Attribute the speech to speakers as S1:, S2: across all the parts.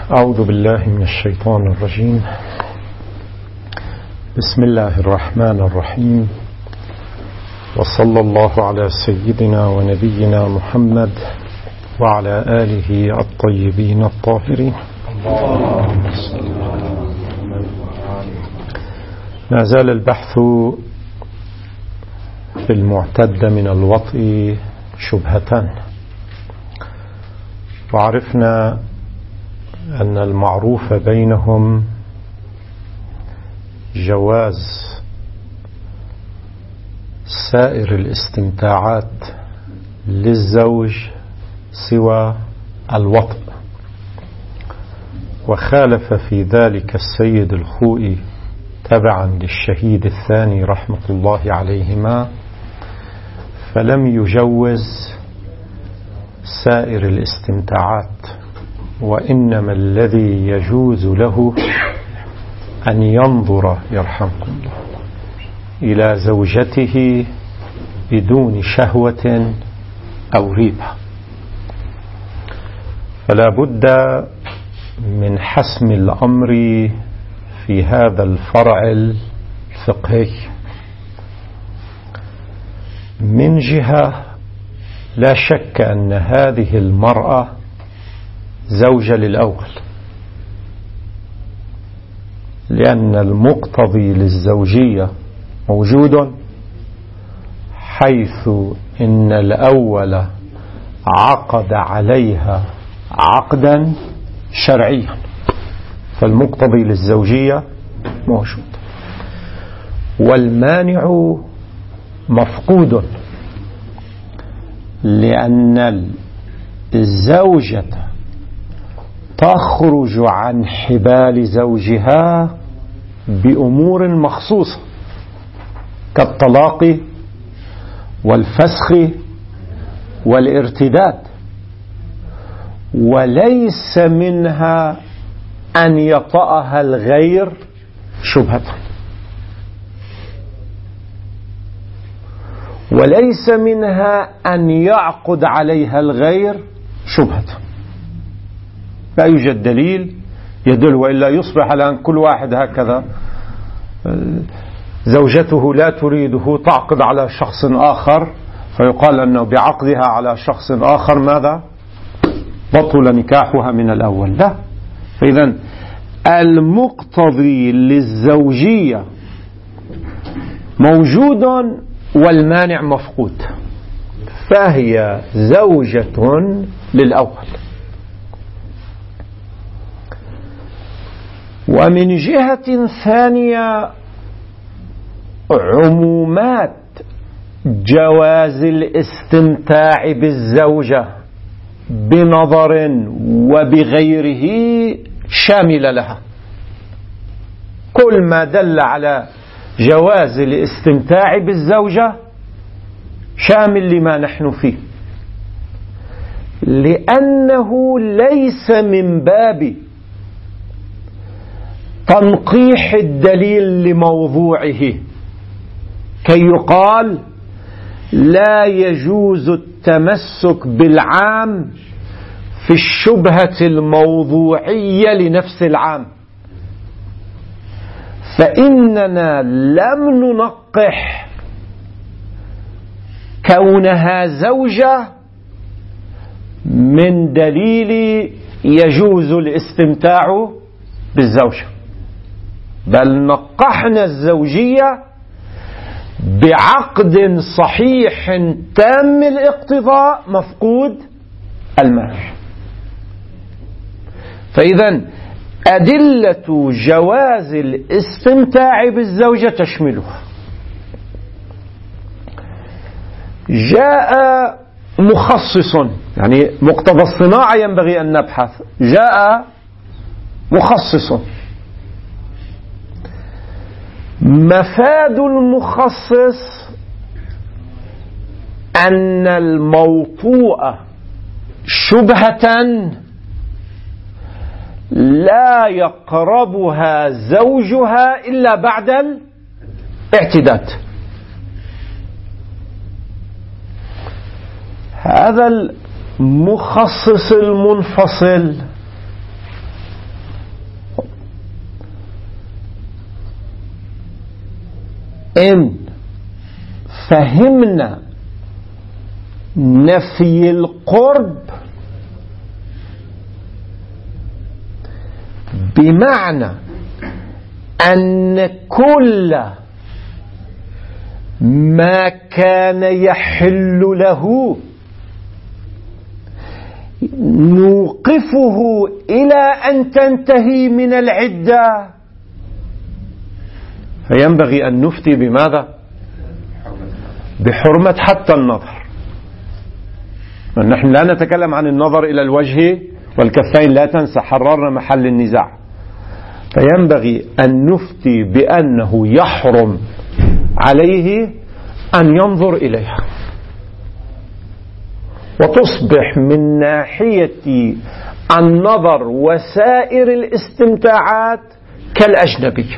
S1: أعوذ بالله من الشيطان الرجيم. بسم الله الرحمن الرحيم، وصلى الله على سيدنا ونبينا محمد وعلى آله الطيبين الطاهرين. ما زال البحث في المعتد من الوطء شبهتان، وعرفنا أن المعروف بينهم جواز سائر الاستمتاعات للزوج سوى الوطء، وخالف في ذلك السيد الخوئي تبعا للشهيد الثاني رحمة الله عليهما، فلم يجوز سائر الاستمتاعات، وإنما الذي يجوز له أن ينظر يرحمكم الله إلى زوجته بدون شهوة أو ريبة. فلا بد من حسم الأمر في هذا الفرع الفقهي. من جهة لا شك أن هذه المرأة زوجة للأول، لأن المقتضي للزوجية موجود، حيث إن الأول عقد عليها عقدا شرعيا، فالمقتضي للزوجية موجود، والمانع مفقود، لأن الزوجة تخرج عن حبال زوجها بأمور مخصوصة كالطلاق والفسخ والارتداد، وليس منها أن يطأها الغير شبهة، وليس منها أن يعقد عليها الغير شبهة. لا يوجد دليل يدل، وإلا يصبح الآن كل واحد هكذا زوجته لا تريده تعقد على شخص آخر، فيقال أنه بعقدها على شخص آخر ماذا؟ بطل نكاحها من الأول. لا، فإذا المقتضي للزوجية موجود والمانع مفقود، فهي زوجة للأول. ومن جهة ثانية عمومات جواز الاستمتاع بالزوجة بنظر وبغيره شامل لها، كل ما دل على جواز الاستمتاع بالزوجة شامل لما نحن فيه، لأنه ليس من باب تنقيح الدليل لموضوعه كي يقال لا يجوز التمسك بالعام في الشبهة الموضوعية لنفس العام، فإننا لم ننقح كونها زوجة من دليل يجوز الاستمتاع بالزوجة، بل نقحنا الزوجية بعقد صحيح تام الاقتضاء مفقود المانع. فإذا أدلة جواز الاستمتاع بالزوجة تشملها. جاء مخصص، يعني مقتضى الصناعة ينبغي أن نبحث، جاء مخصص. مفاد المخصص أن الموطوء شبهة لا يقربها زوجها إلا بعد الاعتداد. هذا المخصص المنفصل إن فهمنا نفي القرب بمعنى أن كل ما كان يحل له نوقفه إلى أن تنتهي من العدة، فينبغي أن نفتي بماذا؟ بحرمة حتى النظر. نحن لا نتكلم عن النظر إلى الوجه والكفين، لا تنسى حررنا محل النزاع. فينبغي أن نفتي بأنه يحرم عليه أن ينظر إليها، وتصبح من ناحية النظر وسائر الاستمتاعات كالأجنبية،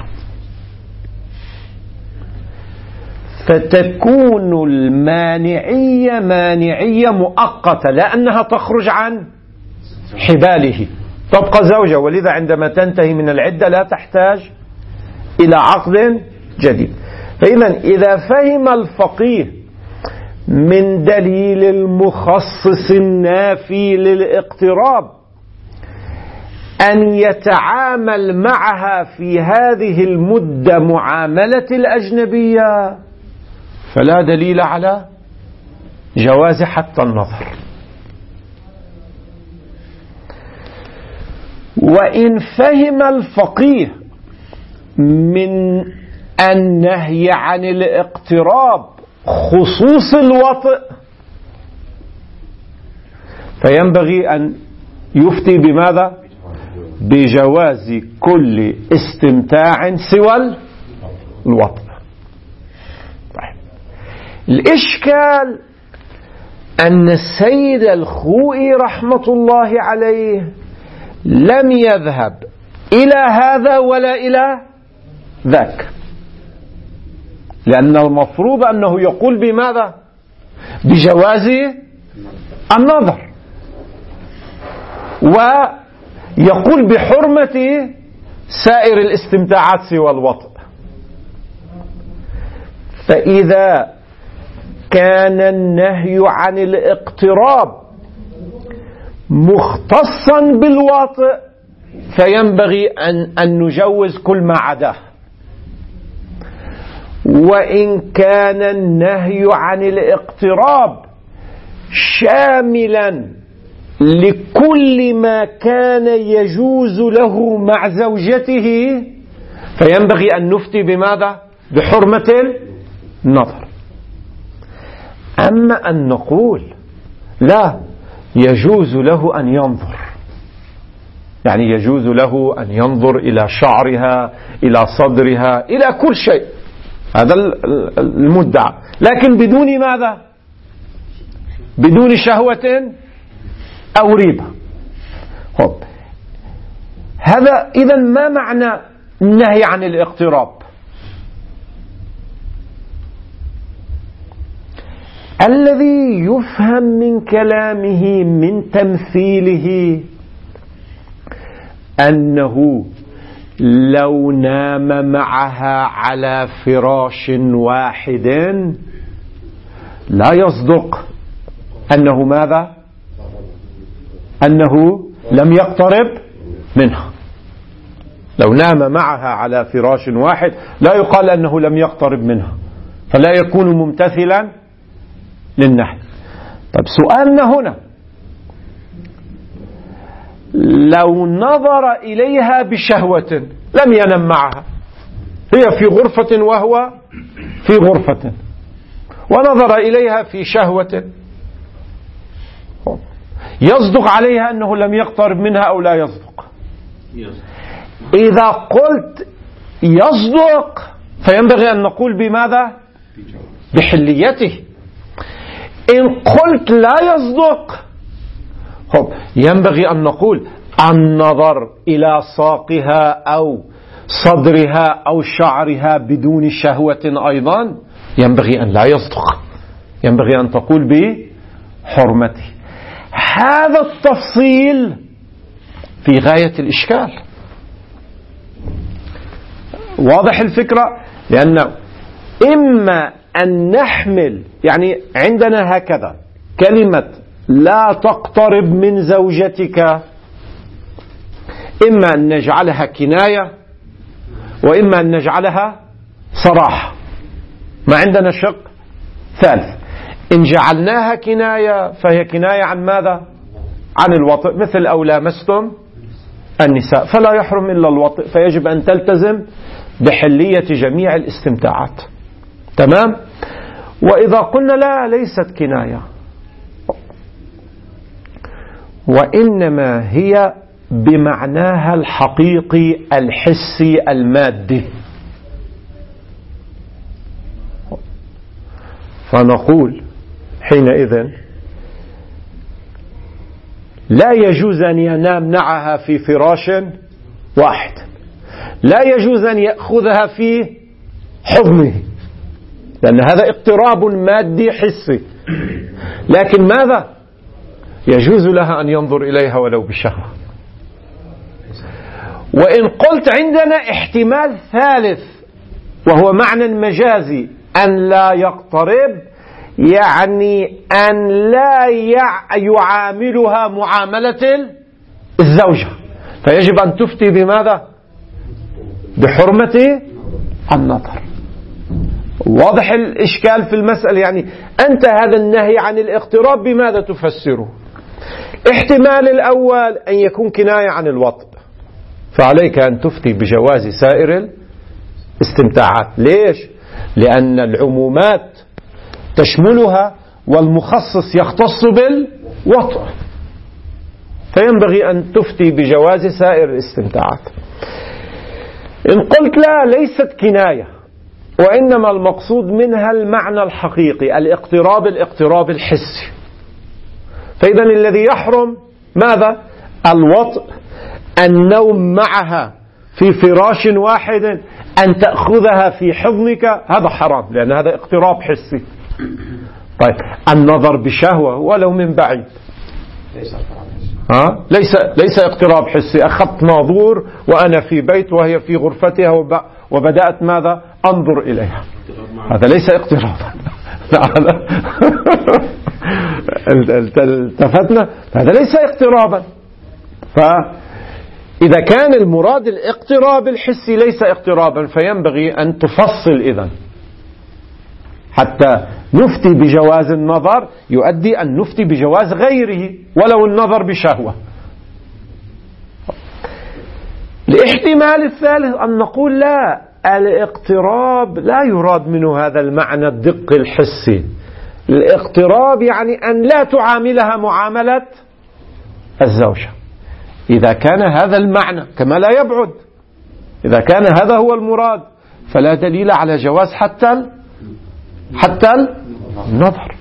S1: فتكون المانعية مانعية مؤقتة لأنها تخرج عن حباله، تبقى زوجة، ولذا عندما تنتهي من العدة لا تحتاج إلى عقد جديد. فإذا إذا فهم الفقيه من دليل المخصص النافي للاقتراب أن يتعامل معها في هذه المدة معاملة الأجنبية، فلا دليل على جواز حتى النظر. وإن فهم الفقيه من النهي عن الاقتراب خصوص الوطئ، فينبغي أن يفتي بماذا؟ بجواز كل استمتاع سوى الوطئ. طيب. الإشكال أن السيد الخوئي رحمة الله عليه لم يذهب إلى هذا ولا إلى ذاك، لأن المفروض أنه يقول بماذا؟ بجواز النظر، ويقول بحرمة سائر الاستمتاعات سوى الوطئ. فإذا كان النهي عن الاقتراب مختصا بالوطئ فينبغي أن نجوز كل ما عداه. وإن كان النهي عن الاقتراب شاملا لكل ما كان يجوز له مع زوجته فينبغي أن نفتي بماذا؟ بحرمة النظر. أما أن نقول لا يجوز له أن ينظر، يعني يجوز له أن ينظر إلى شعرها، إلى صدرها، إلى كل شيء، هذا المدعى، لكن بدون ماذا؟ بدون شهوة أو ريبة. هذا إذا ما معنى النهي عن الاقتراب؟ الذي يفهم من كلامه من تمثيله أنه لو نام معها على فراش واحد لا يصدق أنه ماذا؟ أنه لم يقترب منها. لو نام معها على فراش واحد لا يقال أنه لم يقترب منها، فلا يكون ممتثلا للنهي. طيب سؤالنا هنا، لو نظر إليها بشهوة لم ينم معها، هي في غرفة وهو في غرفة، ونظر إليها في شهوة، يصدق عليها أنه لم يقترب منها أو لا يصدق؟ إذا قلت يصدق فينبغي أن نقول بماذا؟ بحليته. إن قلت لا يصدق ينبغي أن نقول النظر إلى ساقها أو صدرها أو شعرها بدون شهوة أيضا ينبغي أن لا يصدق، ينبغي أن تقول بحرمته. هذا التفصيل في غاية الإشكال. واضح الفكرة؟ لأن إما أن نحمل، يعني عندنا هكذا كلمة لا تقترب من زوجتك، إما أن نجعلها كناية وإما أن نجعلها صراحة، ما عندنا شق ثالث. إن جعلناها كناية فهي كناية عن ماذا؟ عن الوطئ، مثل أو لامستم النساء فلا يحرم إلا الوطئ، فيجب أن تلتزم بحلية جميع الاستمتاعات. تمام؟ وإذا قلنا لا، ليست كناية وإنما هي بمعناها الحقيقي الحسي المادي، فنقول حينئذ لا يجوز أن ينام معها في فراش واحد، لا يجوز أن يأخذها في حضنه، لأن هذا اقتراب مادي حسي. لكن ماذا؟ يجوز لها أن ينظر إليها ولو بشهوة. وإن قلت عندنا احتمال ثالث وهو معنى مجازي، أن لا يقترب، يعني أن لا يعاملها معاملة الزوجة، فيجب أن تفتي بماذا؟ بحرمة النظر. واضح الإشكال في المسألة؟ يعني أنت هذا النهي عن الاقتراب بماذا تفسره؟ احتمال الأول أن يكون كناية عن الوطء، فعليك أن تفتي بجواز سائر الاستمتاعات. ليش؟ لأن العمومات تشملها والمخصص يختص بالوطء، فينبغي أن تفتي بجواز سائر الاستمتاعات. إن قلت لا، ليست كناية وإنما المقصود منها المعنى الحقيقي الاقتراب الحسي، فإذا الذي يحرم ماذا؟ الوطء، النوم معها في فراش واحد، أن تأخذها في حضنك، هذا حرام لأن هذا اقتراب حسي. طيب النظر بشهوة ولو من بعيد ليس اقتراب حسي. أخذت ناظور وأنا في بيت وهي في غرفتها وبدأت ماذا؟ أنظر إليها، هذا ليس اقترابا. التفتنا، هذا ليس اقترابا. فإذا كان المراد الاقتراب الحسي ليس اقترابا، فينبغي أن تفصل إذن حتى نفتي بجواز النظر يؤدي أن نفتي بجواز غيره ولو النظر بشهوة. الاحتمال الثالث أن نقول لا، الاقتراب لا يراد منه هذا المعنى الدق الحسي. الاقتراب يعني أن لا تعاملها معاملة الزوجة. إذا كان هذا المعنى كما لا يبعد، إذا كان هذا هو المراد فلا دليل على جواز حتى النظر.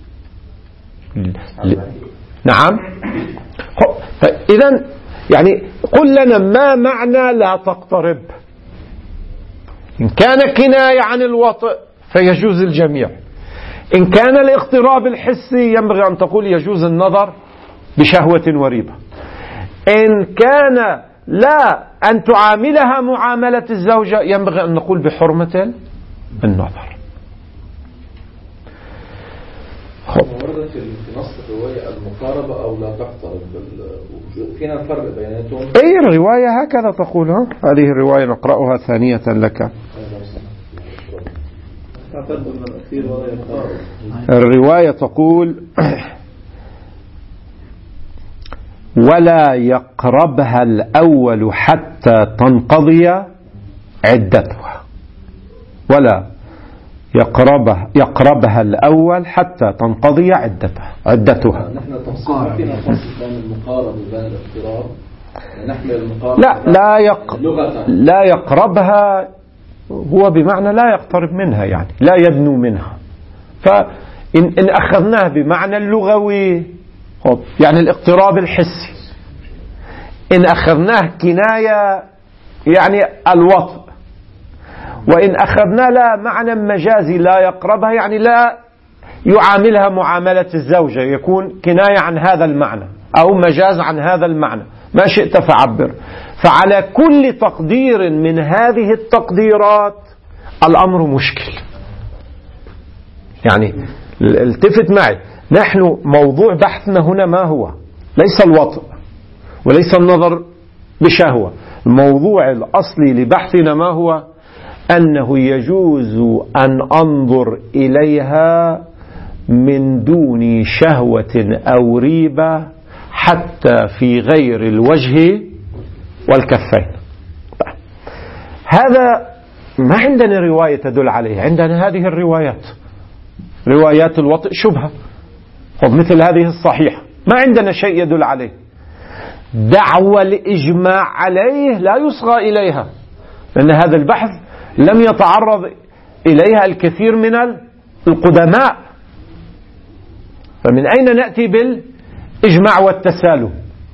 S1: نعم. إذن يعني قل لنا ما معنى لا تقترب؟ إن كان كناية عن الوطء فيجوز الجميع، إن كان الاقتراب الحسي ينبغي أن تقول يجوز النظر بشهوة وريبة، إن كان لا أن تعاملها معاملة الزوجة ينبغي أن نقول بحرمة النظر.
S2: وردت في نص الرواية المقاربة أو لا تقترب، فينا الفرق بيناتهم؟
S1: أي الرواية هكذا تقول. هذه الرواية نقرأها ثانية لك. الرواية تقول ولا يقربها الأول حتى تنقضي عدتها، ولا يقربها الأول حتى تنقضي عدتها.
S2: نحن تفصيل فينا فصل بين المقاربة وبين الاقتراب. نحمل المقاربة
S1: لا يقربها هو بمعنى لا يقترب منها، يعني لا يدنو منها. فإن أخذناه بمعنى اللغوي يعني الاقتراب الحسي، إن أخذناه كناية يعني الوطء، وإن أخذنا لا معنى مجازي لا يقربها يعني لا يعاملها معاملة الزوجة، يكون كناية عن هذا المعنى أو مجاز عن هذا المعنى، ما شئت فعبر. فعلى كل تقدير من هذه التقديرات الأمر مشكل، يعني التفت معي، نحن موضوع بحثنا هنا ما هو؟ ليس الوطء وليس النظر بشهوة. الموضوع الأصلي لبحثنا ما هو؟ أنه يجوز أن أنظر إليها من دون شهوة أو ريبة حتى في غير الوجه والكفين. هذا ما عندنا رواية تدل عليه، عندنا هذه الروايات، روايات الوطء شبهة، مثل هذه الصحيحة ما عندنا شيء يدل عليه. دعوى الإجماع عليه لا يصغى إليها، لأن هذا البحث لم يتعرض إليها الكثير من القدماء، فمن أين نأتي بالإجماع والتسالم؟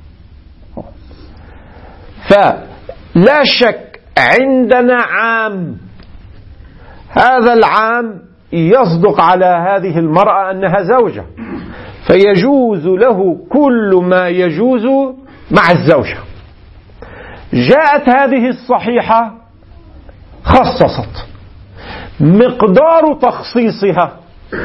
S1: فلا شك عندنا عام، هذا العام يصدق على هذه المرأة أنها زوجة، فيجوز له كل ما يجوز مع الزوجة. جاءت هذه الصحيحة خصصت، مقدار تخصيصها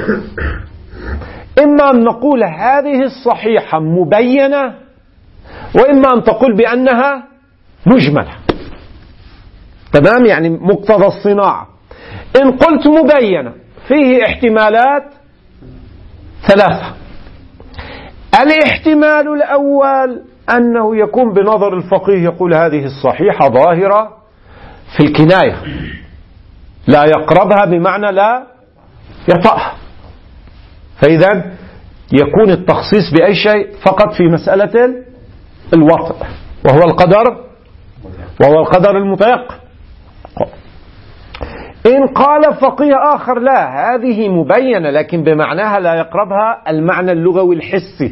S1: إما أن نقول هذه الصحيحة مبينة، وإما أن تقول بأنها مجملة. تمام؟ يعني مقتضى الصناعة. إن قلت مبينة فيه احتمالات ثلاثة. الاحتمال الأول أنه يكون بنظر الفقيه يقول هذه الصحيحة ظاهرة في الكناية، لا يقربها بمعنى لا يطأها، فإذا يكون التخصيص بأي شيء؟ فقط في مسألة الوطء، وهو القدر المتيقن. إن قال فقيه آخر لا، هذه مبينة لكن بمعناها لا يقربها المعنى اللغوي الحسي،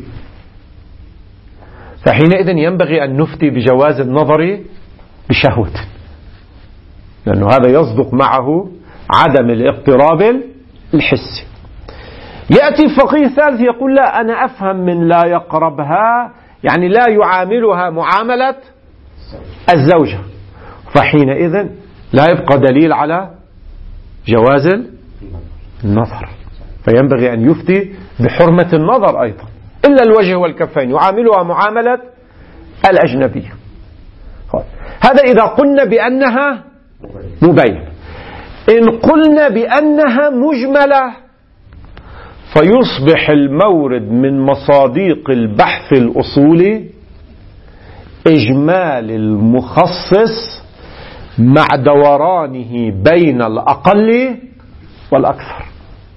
S1: فحينئذ ينبغي أن نفتي بجواز النظر بشهوة، لأنه هذا يصدق معه عدم الاقتراب الحسي. يأتي فقيه ثالث يقول لا، أنا أفهم من لا يقربها يعني لا يعاملها معاملة الزوجة، فحينئذ لا يبقى دليل على جواز النظر، فينبغي أن يفتي بحرمة النظر أيضا، إلا الوجه والكفين يعاملها معاملة الأجنبية. هذا إذا قلنا بأنها مبينة. إن قلنا بأنها مجملة فيصبح المورد من مصادق البحث الأصولي إجمال المخصص مع دورانه بين الأقل والأكثر.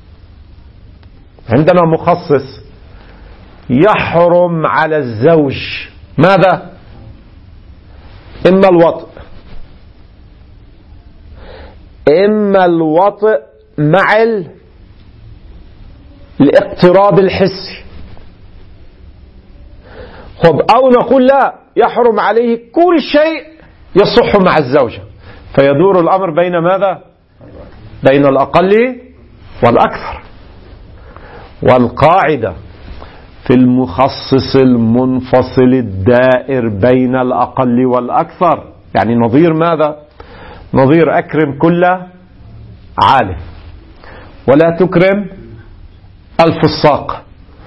S1: عندنا مخصص يحرم على الزوج ماذا؟ إما الوطء مع الاقتراب الحسي، أو نقول لا، يحرم عليه كل شيء يصح مع الزوجة، فيدور الأمر بين ماذا؟ بين الأقل والأكثر. والقاعدة في المخصص المنفصل الدائر بين الأقل والأكثر، يعني نظير ماذا؟ نظير أكرم كل عالم ولا تكرم الفساق.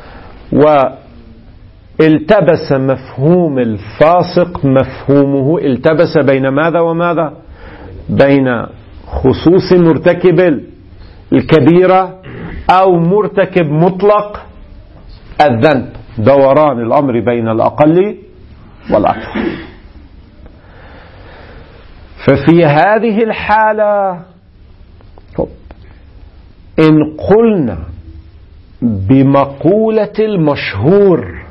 S1: والتبس مفهوم الفاسق مفهومه التبس بين ماذا وماذا؟ بين خصوص مرتكب الكبيرة أو مرتكب مطلق الذنب، دوران الأمر بين الأقل والأكثر. ففي هذه الحالة إن قلنا بمقولة المشهور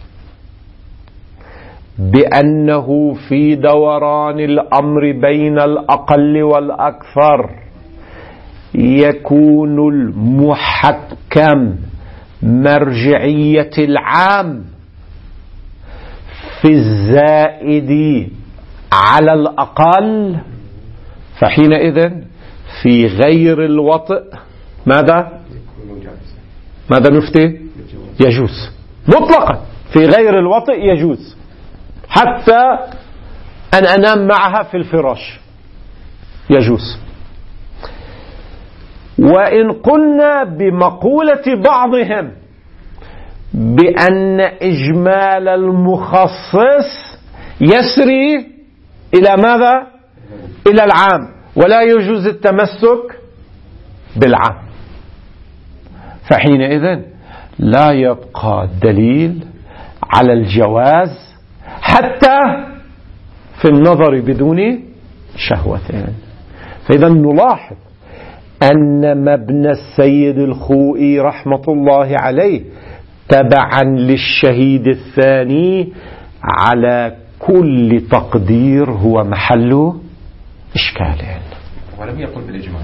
S1: بأنه في دوران الأمر بين الأقل والأكثر يكون المحكم مرجعية العام في الزائد على الأقل، فحينئذ في غير الوطء ماذا نفتي؟ يجوز مطلقا، في غير الوطء يجوز، حتى أن أنام معها في الفراش يجوز. وإن قلنا بمقولة بعضهم بأن إجمال المخصص يسري إلى ماذا؟ إلى العام، ولا يجوز التمسك بالعام، فحينئذ لا يبقى دليل على الجواز حتى في النظر بدون شهوتين. فإذا نلاحظ أن مبنى السيد الخوئي رحمة الله عليه تبعا للشهيد الثاني على كل تقدير هو محل إشكال.
S3: ولم يقل بالإجماع.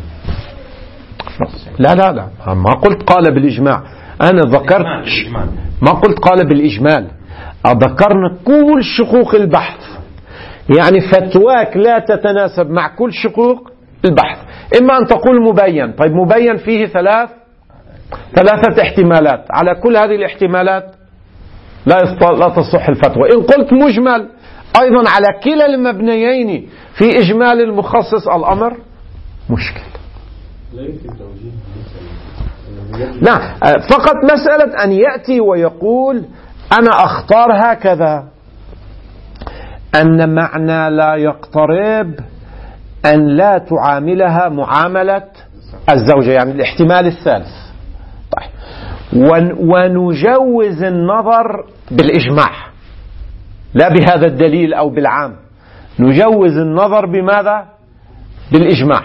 S1: لا لا لا، ما قلت قال بالإجماع، أنا ذكرت ما قلت قال بالإجمال، ذكرنا كل شقوق البحث، يعني فتواك لا تتناسب مع كل شقوق البحث. إما أن تقول مبين، طيب مبين فيه ثلاثة احتمالات، على كل هذه الاحتمالات لا تصح الفتوى. إن قلت مجمل أيضا على كلا المبنيين في إجمال المخصص الأمر مشكل.
S4: لا يمكن توجيه،
S1: لا، فقط مسألة أن يأتي ويقول أنا أختار هكذا، أن معنى لا يقترب أن لا تعاملها معاملة الزوجة، يعني الاحتمال الثالث. طيب، ونجوز النظر بالإجماع، لا بهذا الدليل أو بالعام، نجوز النظر بماذا؟ بالإجماع.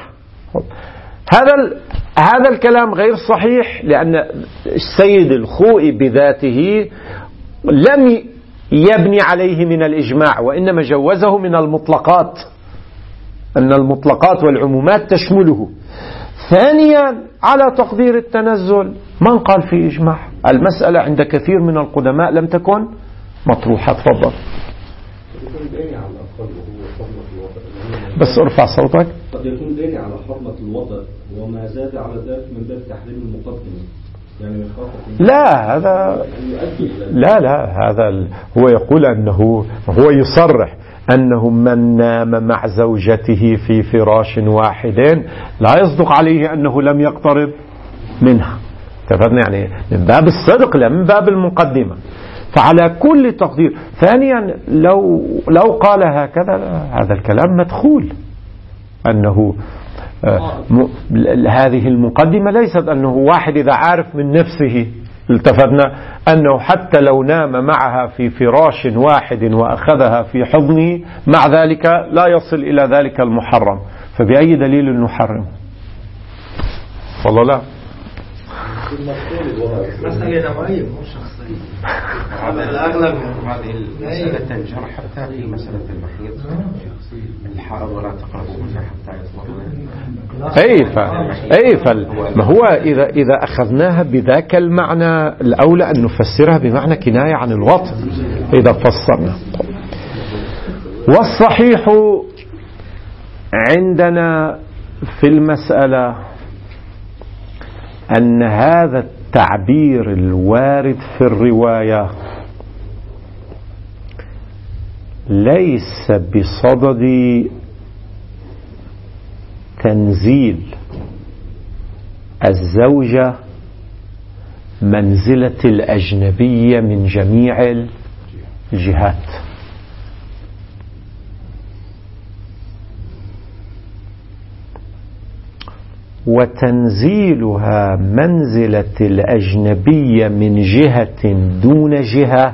S1: هذا الكلام غير صحيح، لأن السيد الخوئي بذاته لم يبني عليه من الإجماع، وإنما جوزه من المطلقات، أن المطلقات والعمومات تشمله. ثانيا على تقدير التنزل من قال في إجماع؟ المسألة عند كثير من القدماء لم تكن مطروحة. تفضل بس ارفع صوتك.
S4: قد يكون داني على حرمة الوضع وما زاد على ذلك من باب تحريم المقدمة، يعني
S1: لا هذا لا هذا هو يقول أنه هو يصرح أنه من نام مع زوجته في فراش واحد لا يصدق عليه أنه لم يقترب منها. تفضل، يعني من باب الصدق لا من باب المقدمة، فعلى كل تقدير. ثانيا لو قال هكذا هذا الكلام مدخول، أنه هذه المقدمة ليست أنه واحد إذا عارف من نفسه، التفتنا أنه حتى لو نام معها في فراش واحد وأخذها في حضنه مع ذلك لا يصل إلى ذلك المحرم، فبأي دليل نحرم؟ والله لا،
S5: مسألة نوعية مو شخصية. هذا الأغلب
S3: هذه المسألة تنجر حتى في مسألة المحيط الحرب ولا تقربوا حتى يطلقوا.
S1: ما هو إذا أخذناها بذاك المعنى الأولى أن نفسرها بمعنى كناية عن الوطن إذا فسرنا. والصحيح عندنا في المسألة أن هذا التعبير الوارد في الرواية ليس بصدد تنزيل الزوجة منزلة الأجنبية من جميع الجهات، وتنزيلها منزلة الأجنبية من جهة دون جهة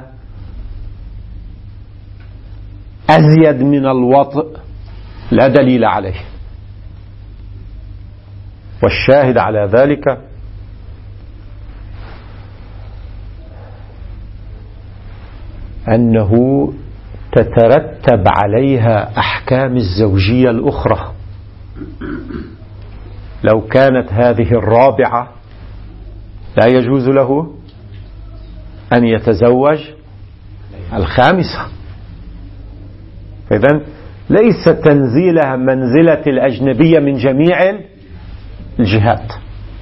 S1: أزيد من الوطء لا دليل عليه. والشاهد على ذلك أنه تترتب عليها أحكام الزوجية الأخرى. لو كانت هذه الرابعة لا يجوز له أن يتزوج الخامسة. فإذن ليس تنزيلها منزلة الأجنبية من جميع الجهات.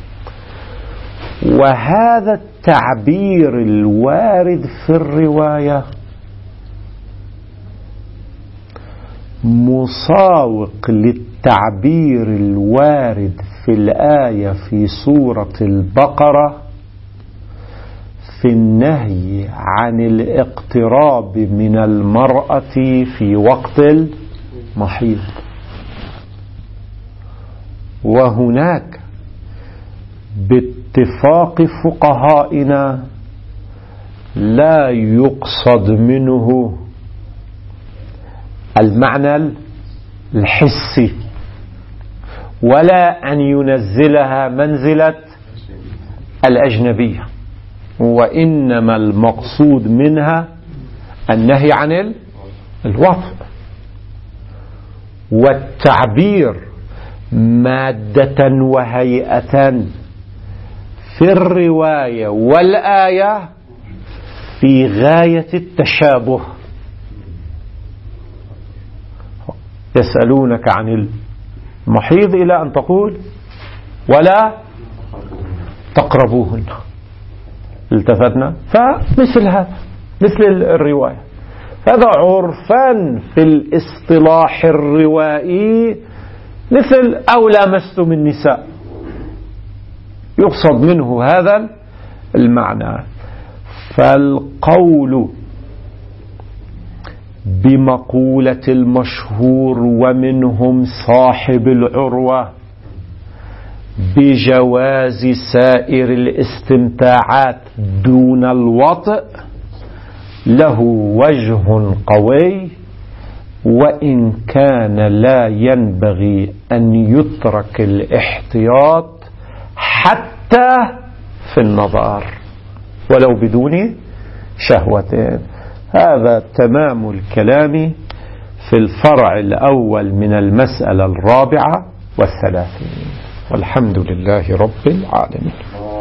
S1: وهذا التعبير الوارد في الرواية مساوق للتعبير الوارد في الآية في سورة البقرة في النهي عن الاقتراب من المرأة في وقت المحيض. وهناك باتفاق فقهائنا لا يقصد منه المعنى الحسي ولا أن ينزلها منزلة الأجنبية، وإنما المقصود منها النهي عن الوطء، والتعبير مادة وهيئة في الرواية والآية في غاية التشابه. يسألونك عن المحيض إلى أن تقول ولا تقربوهن. التفتنا فمثل هذا، مثل الرواية، هذا عرفا في الاصطلاح الروائي مثل أو لامستم النساء، يقصد منه هذا المعنى. فالقول بمقولة المشهور ومنهم صاحب العروة بجواز سائر الاستمتاعات دون الوطء له وجه قوي، وإن كان لا ينبغي أن يترك الاحتياط حتى في النظر ولو بدون شهوة. هذا تمام الكلام في الفرع الأول من المسألة 34، والحمد لله رب العالمين.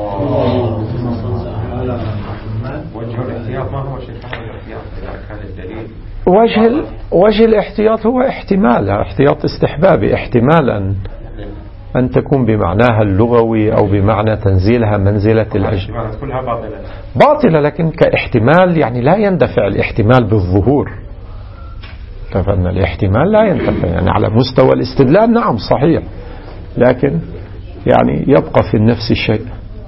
S3: وجه الاحتياط ما هو شيء الاحتياط إذا كان الدليل
S1: وجه الاحتياط هو احتمال، احتياط استحبابي، احتمالا أن تكون بمعناها اللغوي أو بمعنى تنزيلها منزلة الأجل
S3: كلها
S1: باطلة، لكن كاحتمال يعني لا يندفع الاحتمال بالظهور. فإن الاحتمال لا يندفع يعني على مستوى الاستدلال نعم صحيح، لكن يعني يبقى في النفس شيء.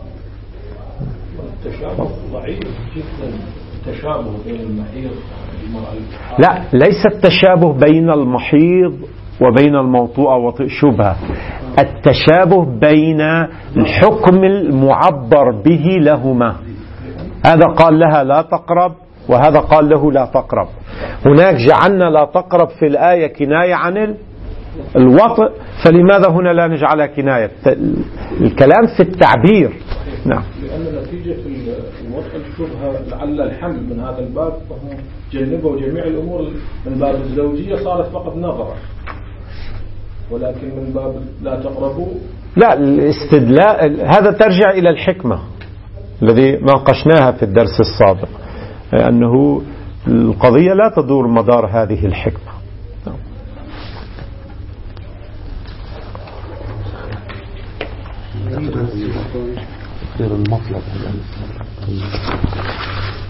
S4: التشابه ضعيف جدا، التشابه بين المحيض والمرأة.
S1: لا، ليس التشابه بين المحيض وبين الموطوءة وطئ شبهة، التشابه بين الحكم المعبر به لهما. هذا قال لها لا تقرب وهذا قال له لا تقرب. هناك جعلنا لا تقرب في الآية كناية عن الوطئ، فلماذا هنا لا نجعلها كناية؟ الكلام في التعبير. نعم.
S4: لأن نتيجة الوطئ الشبهة لعل الحمل من هذا الباب، فهم جنبوا جميع الأمور من باب الزوجية صارت فقط نظرة، ولكن من باب لا تقربوا
S1: لا، الاستدلال هذا ترجع إلى الحكمة الذي ناقشناها في الدرس السابق، أنه القضية لا تدور مدار هذه الحكمة.
S6: المطلب